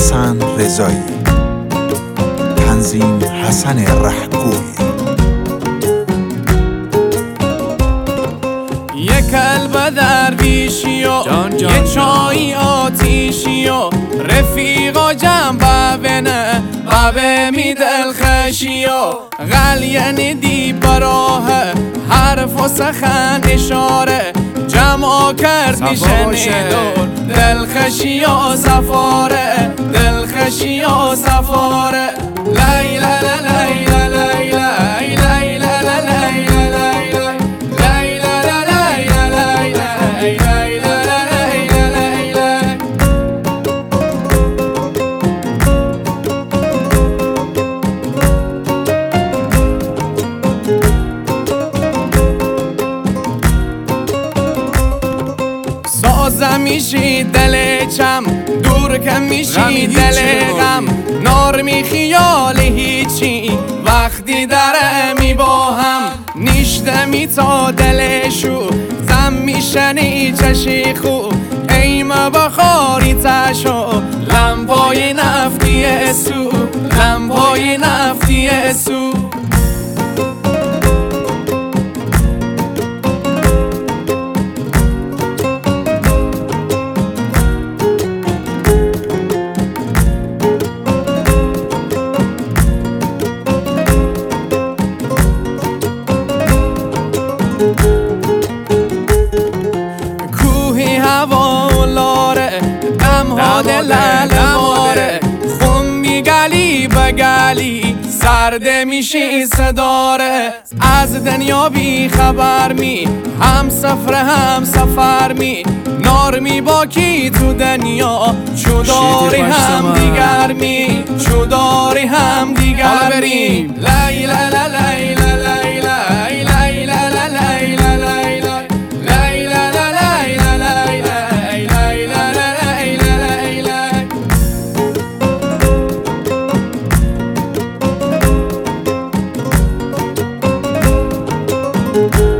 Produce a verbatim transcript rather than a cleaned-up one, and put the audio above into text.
حسن رضایی، تنظیم حسن رهگوی. یک کلب درویشی و یه چای آتیشی و رفیقا جمع ببینه ببه می دلخشی و غلیه دی براه حرف و سخن اشاره جمع کرد میشنیدون دلخشی و سفاره دلخشی و سفاره لیلا لیلا لیلا لیلا سازم میشی دل چم دور کم میشی دل غم نار می خیال هیچی وقتی داره می با هم نیشته می تا دلشو زم میشنی چشی خو ایم بخاری تشو لمبای نفتی سو لمبای نفتی سو کوهی هوا و لاره دمها دلل ماره خون میگلی بگلی سرده میشی صداره از دنیا بی خبر می هم سفر هم سفر می نار می با کی تو دنیا چوداری هم دیگر می چوداری هم دیگر می لیلا لیلا you